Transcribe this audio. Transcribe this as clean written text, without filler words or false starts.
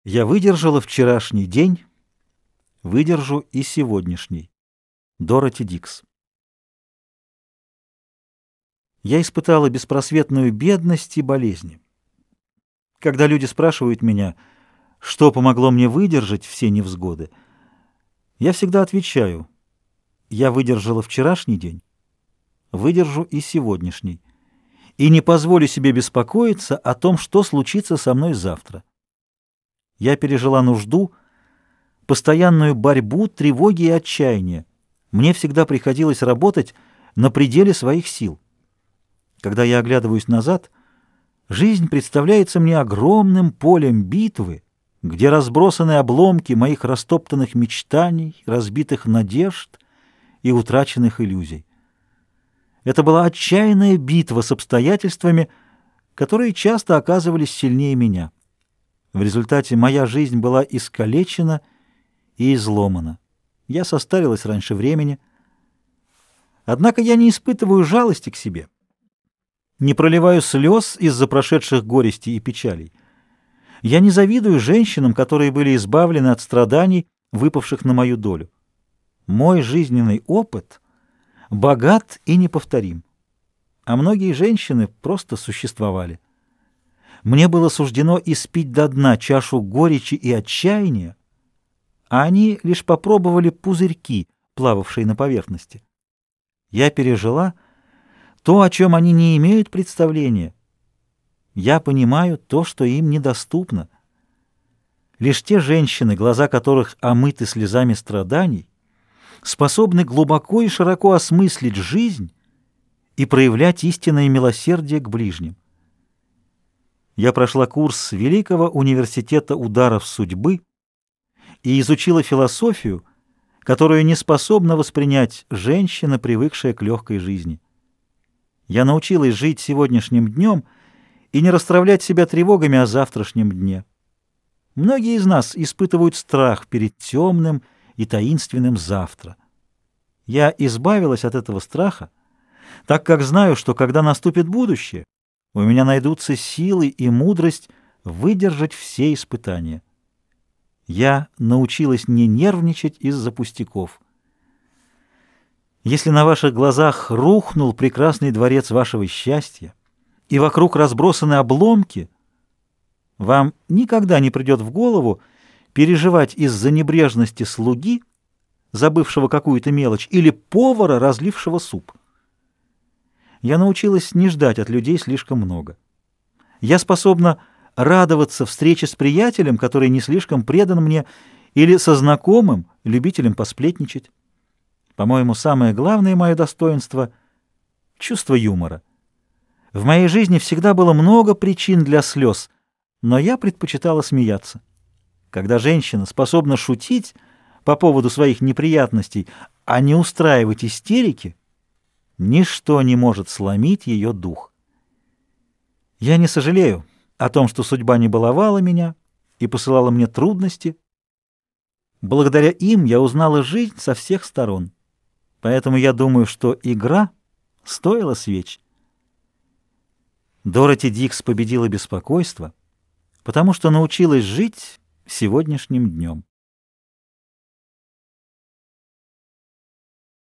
Я выдержала вчерашний день, выдержу и сегодняшний. Дороти Дикс. Я испытала беспросветную бедность и болезни. Когда люди спрашивают меня, что помогло мне выдержать все невзгоды, я всегда отвечаю: я выдержала вчерашний день, выдержу и сегодняшний, и не позволю себе беспокоиться о том, что случится со мной завтра. Я пережила нужду, постоянную борьбу, тревоги и отчаяние. Мне всегда приходилось работать на пределе своих сил. Когда я оглядываюсь назад, жизнь представляется мне огромным полем битвы, где разбросаны обломки моих растоптанных мечтаний, разбитых надежд и утраченных иллюзий. Это была отчаянная битва с обстоятельствами, которые часто оказывались сильнее меня. В результате моя жизнь была искалечена и изломана. Я состарилась раньше времени. Однако я не испытываю жалости к себе, не проливаю слез из-за прошедших горестей и печалей. Я не завидую женщинам, которые были избавлены от страданий, выпавших на мою долю. Мой жизненный опыт богат и неповторим, а многие женщины просто существовали. Мне было суждено испить до дна чашу горечи и отчаяния, а они лишь попробовали пузырьки, плававшие на поверхности. Я пережила то, о чем они не имеют представления. Я понимаю то, что им недоступно. Лишь те женщины, глаза которых омыты слезами страданий, способны глубоко и широко осмыслить жизнь и проявлять истинное милосердие к ближним. Я прошла курс Великого университета ударов судьбы и изучила философию, которую не способна воспринять женщина, привыкшая к легкой жизни. Я научилась жить сегодняшним днем и не расстраивать себя тревогами о завтрашнем дне. Многие из нас испытывают страх перед темным и таинственным завтра. Я избавилась от этого страха, так как знаю, что когда наступит будущее, у меня найдутся силы и мудрость выдержать все испытания. Я научилась не нервничать из-за пустяков. Если на ваших глазах рухнул прекрасный дворец вашего счастья, и вокруг разбросаны обломки, вам никогда не придет в голову переживать из-за небрежности слуги, забывшего какую-то мелочь, или повара, разлившего суп. Я научилась не ждать от людей слишком много. Я способна радоваться встрече с приятелем, который не слишком предан мне, или со знакомым, любителем посплетничать. По-моему, самое главное мое достоинство — чувство юмора. В моей жизни всегда было много причин для слез, но я предпочитала смеяться. Когда женщина способна шутить по поводу своих неприятностей, а не устраивать истерики, ничто не может сломить ее дух. Я не сожалею о том, что судьба не баловала меня и посылала мне трудности. Благодаря им я узнала жизнь со всех сторон. Поэтому я думаю, что игра стоила свеч. Дороти Дикс победила беспокойство, потому что научилась жить сегодняшним днем.